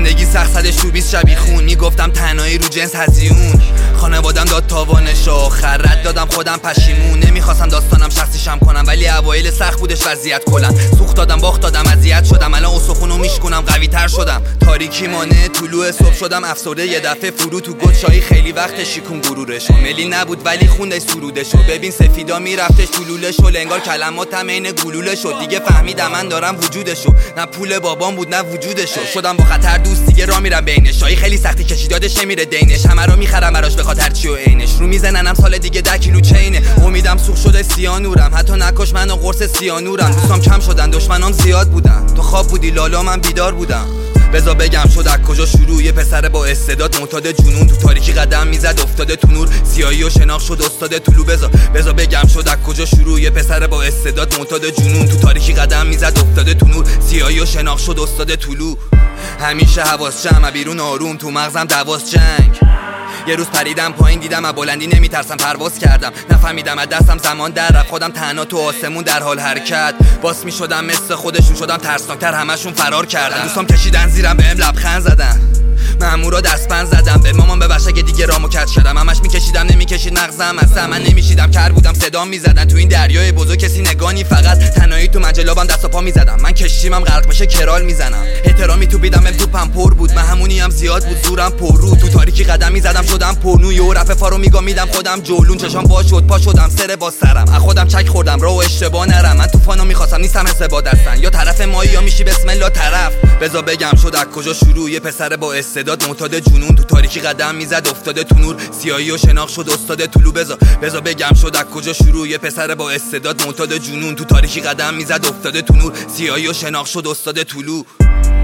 زندگی سخت صدش تو 20 شبیه خون. میگفتم تنهایی رو جنس هزیون. خانوادم داد تاوانشو، آخر رد دادم خودم پشیمون. نمیخواستم داستانم شخصیشم کنم ولی اوایل سخت بودش وضعیت کلا. سوخت دادم باخت دادم اذیت شدم، الان استخونو میشکنم قوی تر شدم. تاریکی مانع طلوع صبح شدم افسرده، یه دفعه فرو تو گدشایی. خیلی وقت شیکون غرورشو، ملی نبود ولی خوندش سرودشو. ببین سفیدا میرفتش طلولشو، انگار کلماتم عین گلوله شد. دیگه فهمیدم من دارم وجودشو، نه پول بابام بود نه وجودشو. شدم با خطر دوست دیگه را میرم بینش، شایی خیلی سختی کشیدادش نمیره دینش. همه رو میخرم براش به خاطر چی و عینش. رو میزننم سال دیگه 10 کیلو چینه. امیدم سوخت شده سیانورم، حتی نکش منو قرص سیانورم. دوستام کم شدن دشمنام زیاد بودن، تو خواب بودی لالا من بیدار بودم. بذار بگم شد از کجا شروع، یه پسر با استعداد معتاد جنون. تو تاریکی قدم میزد افتاده تو نور، سیاهی و شناخت شد استاد طلوع. بذار بگم شد از کجا شروع، یه پسر با استعداد معتاد جنون. تو تاریکی قدم میزد افتاده تو نور، سیاهی و شناخت شد استاد طلوع. همیشه حواس جمع بیرون آروم، تو مغزم دواس جنگ. یه روز پریدم پایین دیدم از بلندی نمیترسم، پرواز کردم نفهمیدم از دستم زمان در رفت. خودم تنها تو آسمون در حال حرکت، باس میشدم مثل خودشون شدم ترسناکتر، همشون فرار کردن. دوستام کشیدن زیرم بهم لبخند زدن، مامورا دستپن زدم. به مامان ببخش اگه دیگه رامو کج شدم. همش میکشیدم نمیکشید مغزم، اصلا من نمیشیدم کر بودم صدام میزدن. تو این دریای بزرگ کسی نگانی، فقط تنهایی تو مجلابم دست و پا میزدم. من کشتیمم غرق بشه کرال میزنم، احترامی تو بیدم بهم توپم پر بود. من همونی هم زیاد بود زورم پر رو، تو تاریکی قدم میزدم شدم پرنو. یه رفع فارو میگم میدم خودم جولون، چشام وا شد پا شدم سر با سرم. از خودم چک خوردم راه و اشتباه نرم. من طوفانو میخواستم نیستم حس با دستن، یا طرف مایی یا میشی بسم الله طرف. بذار بگم شد از کجا شروع، یه پسر با استعداد معتاد جنون. تو تاریکی قدم میزد افتاده تو نور، سیاهی و شناخت شد استاد طلوع. بذار بگم شد از کجا شروع، یه پسر با استعداد معتاد جنون. تو تاریکی قدم میزد افتاده تو نور، سیاهی و شناخت شد استاد طلوع.